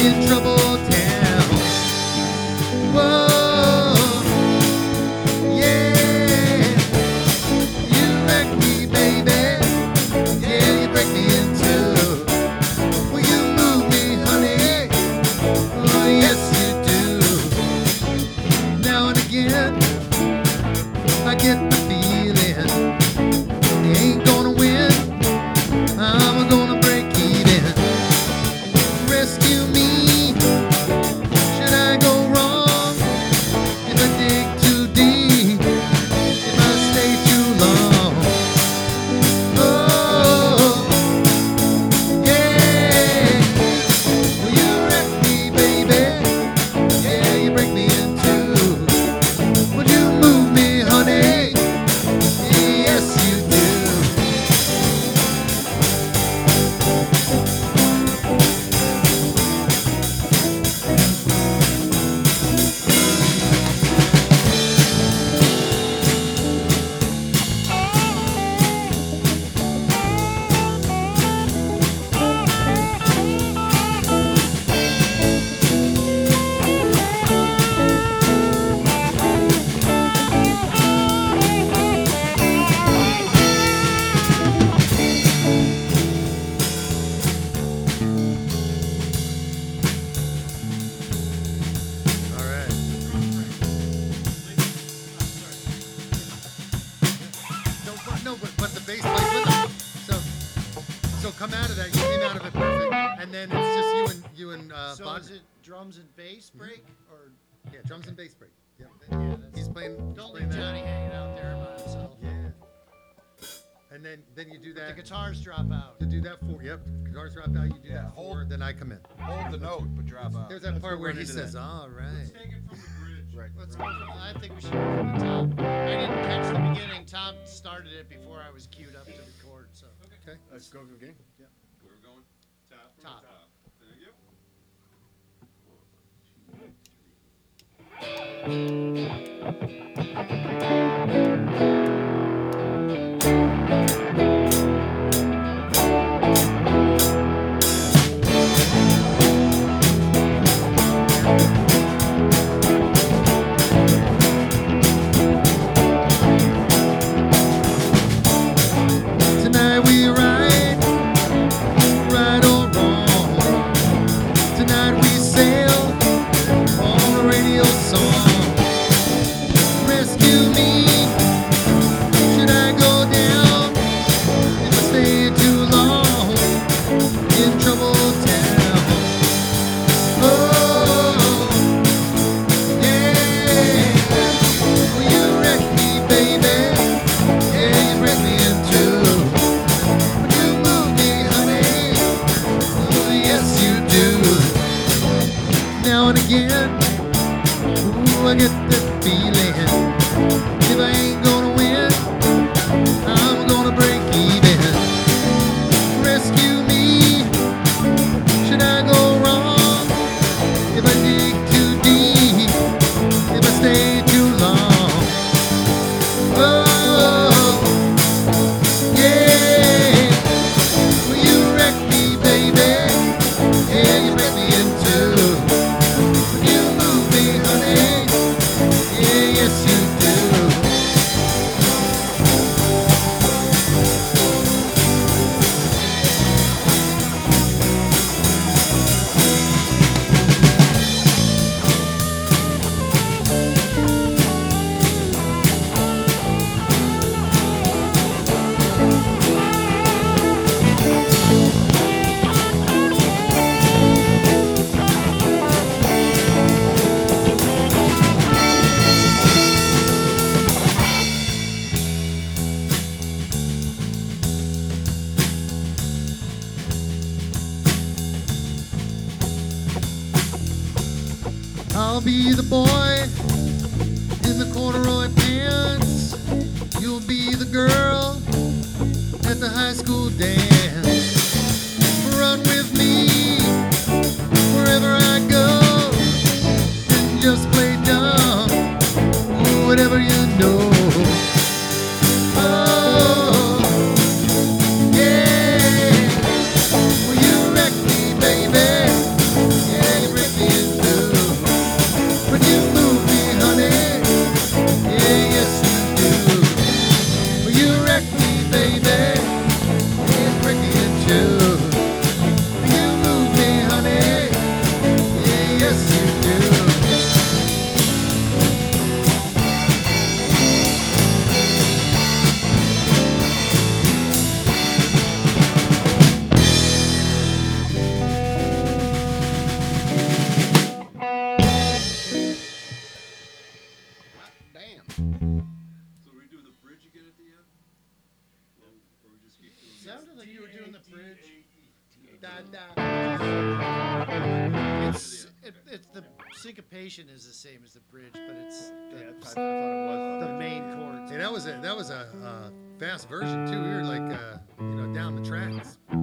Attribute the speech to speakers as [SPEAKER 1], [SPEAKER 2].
[SPEAKER 1] in trouble town. Whoa, yeah, you wreck me, baby. Yeah, you break me in two. Will you move me, honey? Oh, yes, you do. Now and again, I get the feeling they ain't gonna win. I'm gonna break even. Rescue me. Should I go wrong? If I dig too deep, if I stay too long. Oh, yeah. Will you wreck me, baby? Yeah, you break me in two. Would you move me, honey? Yes, you do. All right. No, but the bass plays with it. So come out of that. You came out of it perfect, and then it's just you and
[SPEAKER 2] So
[SPEAKER 1] Bod.
[SPEAKER 2] is it drums and bass break, or
[SPEAKER 1] Yeah, drums and bass break. Yeah,
[SPEAKER 2] yeah, that's,
[SPEAKER 1] he's playing.
[SPEAKER 2] don't
[SPEAKER 1] playing
[SPEAKER 2] leave
[SPEAKER 1] that.
[SPEAKER 2] Johnny hanging out there by himself.
[SPEAKER 1] Yeah. And then you do
[SPEAKER 2] The
[SPEAKER 1] that.
[SPEAKER 2] guitars drop out.
[SPEAKER 1] To do that four. Yep. Guitars drop out. You do
[SPEAKER 3] Yeah,
[SPEAKER 1] that four.
[SPEAKER 3] hold-
[SPEAKER 1] Then I come in.
[SPEAKER 3] Hold the note, but drop out.
[SPEAKER 1] There's that
[SPEAKER 3] That's
[SPEAKER 1] part
[SPEAKER 3] what
[SPEAKER 1] where
[SPEAKER 3] we're
[SPEAKER 1] he
[SPEAKER 3] into
[SPEAKER 1] says,
[SPEAKER 3] that.
[SPEAKER 1] "All right."
[SPEAKER 4] Take it from the bridge.
[SPEAKER 3] Right.
[SPEAKER 2] Let's go from, I think we should go from the top. I didn't catch the beginning. Tom started it before I was queued up to record, so.
[SPEAKER 1] Okay.
[SPEAKER 3] Let's go again.
[SPEAKER 4] We're going top. from
[SPEAKER 2] Top.
[SPEAKER 4] the top. There you go.
[SPEAKER 1] Tonight we ride, right or wrong. Tonight we sail on a radio song. Rescue me. Should I go down if I stay too long in trouble town? Oh, yeah. Will you wreck me, baby? Yeah, you break me in two. Would you move me, honey? Oh, yes, you do. Now and again, ooh, I get that feeling. If I ain't gonna win, I'm gonna break even. Rescue me. Should I go wrong? If I dig too deep, if I stay too long. Oh, yeah. Will you wreck me, baby? Yeah, you break me in two. Will you move me, honey? Yeah, yes, you do. I'll be the boy in the corduroy pants. You'll be the girl at the high school dance. Run with me wherever I go, and just play dumb, whatever you know. Oh, yeah. Will you wreck me, baby? Yeah,
[SPEAKER 2] It's the syncopation is the same as the bridge, but it's
[SPEAKER 3] Yeah, I thought it was.
[SPEAKER 2] the main chords.
[SPEAKER 1] Hey, that was a fast version too. We were like, down the tracks.